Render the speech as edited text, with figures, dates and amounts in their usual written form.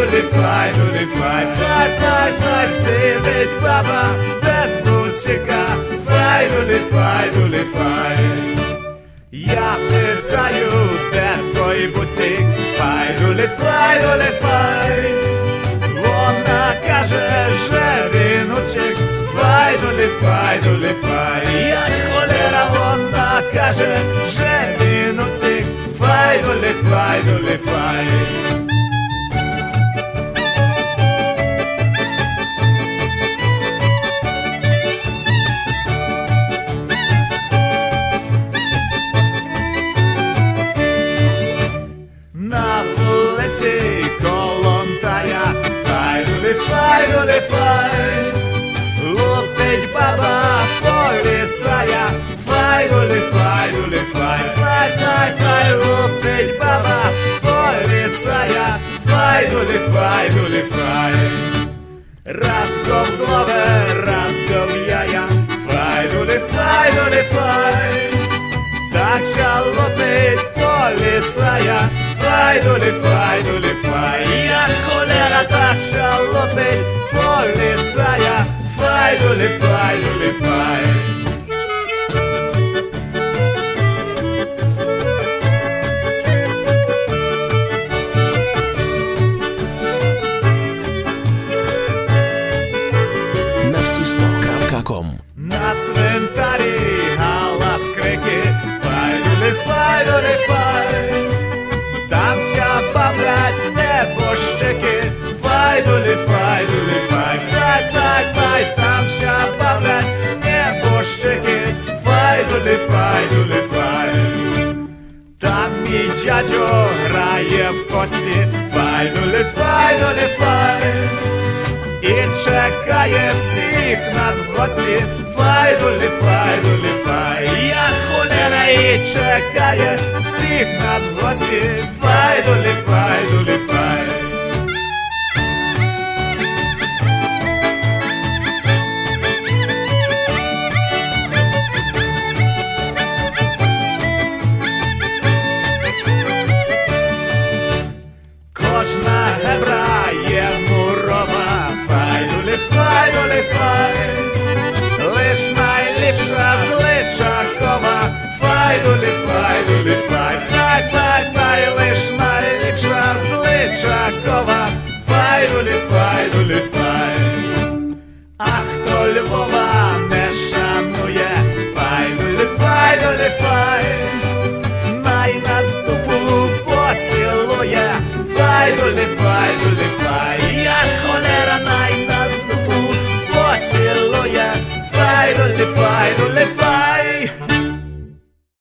файдулі, фай, фай, фай, фай, сидить баба без буцика, файдулі, файдулі, фай. Я питаю, де той буцик, файдулі, файдулі, фай. Вона каже, же він учик, файдулі, файдулі, фай. Як холера, вона каже, же він учик, файдулі, файдулі, фай. На вулиці колонтая, файдулі, файдулі, фай. Лупить баба поліцая, файдулі, файдулі, фай, фай, фай, фай. Лупить баба поліцая, файдулі, файдулі, фай. Раз го в голове, раз го в яя, файдулі, файдулі, фай. Так жалобить поліцая, файдулі, файдулі, фай. Як холера так жалобить поліцая, файдулі, файдулі, фай. На всі100.com. На цвинтарі галас крики, файдулі, файдулі, фай. Там ся бавлять небожчики, файдулі, файдулі, фай, фай, фай, фай. Там ся бавлять небожчики, файдулі, файдулі, фай. Там мій дядьо грає в кості, файдулі, файдулі, фай. І чекає всіх нас в гості, файдулі, файдулі, фай. Як холера і чекає всіх нас в гості, файдулі, файдулі, фай. Кожна гебра є мурова, файдулі, файдулі, фай. Лиш найліпша з Личакова, файдулі, файдулі, фай, фай, фай, фай. Лиш найліпша з Личакова, файдулі, файдулі, фай. А хто Львова не шанує, файдулі, файдулі, фай. Най нас в дупу поцілує, файдулі, файдулі,